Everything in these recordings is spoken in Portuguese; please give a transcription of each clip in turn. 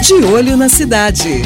De Olho na Cidade.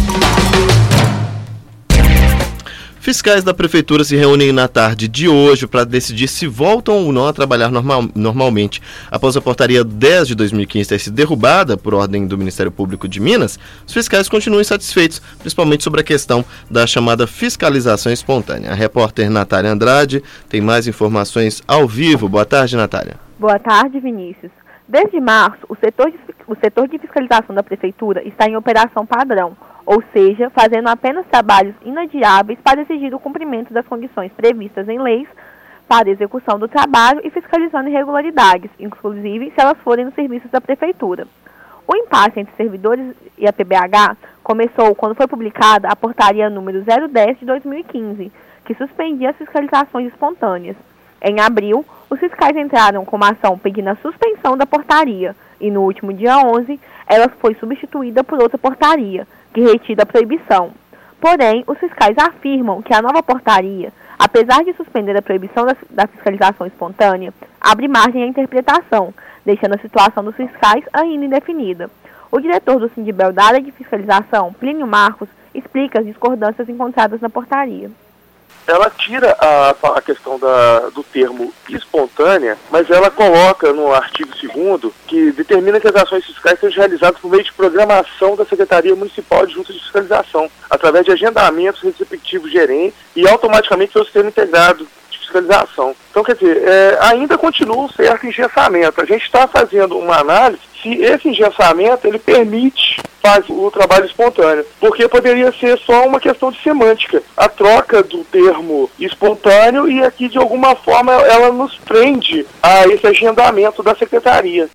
Fiscais da Prefeitura se reúnem na tarde de hoje para decidir se voltam ou não a trabalhar normalmente. Após a portaria 10 de 2015 ter sido derrubada por ordem do Ministério Público de Minas, os fiscais continuam insatisfeitos, principalmente sobre a questão da chamada fiscalização espontânea. A repórter Natália Andrade tem mais informações ao vivo. Boa tarde, Natália. Boa tarde, Vinícius. Desde março, o setor de fiscalização da Prefeitura está em operação padrão, ou seja, fazendo apenas trabalhos inadiáveis para exigir o cumprimento das condições previstas em leis para execução do trabalho e fiscalizando irregularidades, inclusive se elas forem nos serviços da Prefeitura. O impasse entre servidores e a PBH começou quando foi publicada a portaria número 010 de 2015, que suspendia as fiscalizações espontâneas. Em abril, os fiscais entraram com uma ação pedindo a suspensão da portaria e no último dia 11, ela foi substituída por outra portaria, que retira a proibição. Porém, os fiscais afirmam que a nova portaria, apesar de suspender a proibição da fiscalização espontânea, abre margem à interpretação, deixando a situação dos fiscais ainda indefinida. O diretor do Sindibel da área de fiscalização, Plínio Marcos, explica as discordâncias encontradas na portaria. Ela tira a questão do termo espontânea, mas ela coloca no artigo 2º que determina que as ações fiscais sejam realizadas por meio de programação da Secretaria Municipal de Junta de Fiscalização, através de agendamentos respectivos gerentes e automaticamente pelo sistema integrado de fiscalização. Então, quer dizer, ainda continua um certo engessamento. A gente está fazendo uma análise se esse engessamento ele permite fazer o trabalho espontâneo, porque poderia ser só uma questão de semântica, a troca do termo espontâneo, e aqui de alguma forma ela nos prende a esse agendamento da Secretaria.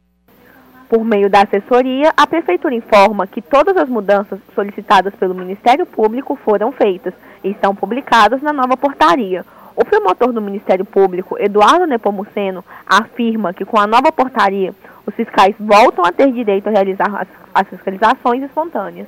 Por meio da assessoria, a Prefeitura informa que todas as mudanças solicitadas pelo Ministério Público foram feitas e estão publicadas na nova portaria. O promotor do Ministério Público, Eduardo Nepomuceno, afirma que com a nova portaria, os fiscais voltam a ter direito a realizar as fiscalizações espontâneas.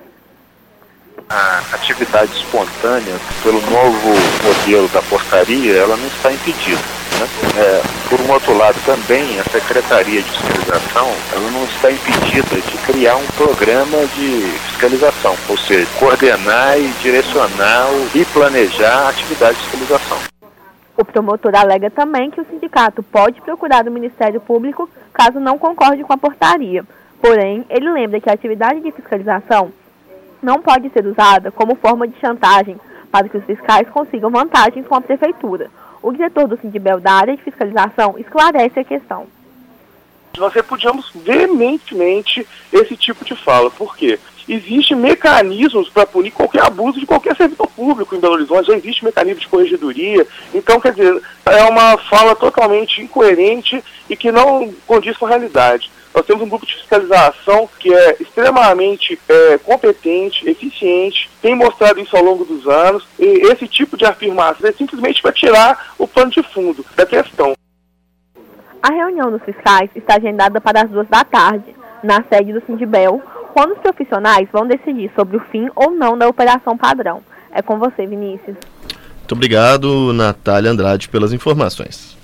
A atividade espontânea, pelo novo modelo da portaria, ela não está impedida, né? Por um outro lado também, a Secretaria de Fiscalização, ela não está impedida de criar um programa de fiscalização, ou seja, coordenar e direcionar e planejar a atividade de fiscalização. O promotor alega também que o sindicato pode procurar o Ministério Público caso não concorde com a portaria. Porém, ele lembra que a atividade de fiscalização não pode ser usada como forma de chantagem para que os fiscais consigam vantagens com a Prefeitura. O diretor do Sindibel da área de fiscalização esclarece a questão. Nós repudiamos veementemente esse tipo de fala. Por quê? Existem mecanismos para punir qualquer abuso de qualquer servidor público em Belo Horizonte, já existe mecanismo de corregedoria. Então, quer dizer, é uma fala totalmente incoerente e que não condiz com a realidade. Nós temos um grupo de fiscalização que é extremamente competente, eficiente, tem mostrado isso ao longo dos anos, e esse tipo de afirmação é simplesmente para tirar o pano de fundo da questão. A reunião dos fiscais está agendada para as 2 da tarde, na sede do Sindibel, quando os profissionais vão decidir sobre o fim ou não da operação padrão. É com você, Vinícius. Muito obrigado, Natália Andrade, pelas informações.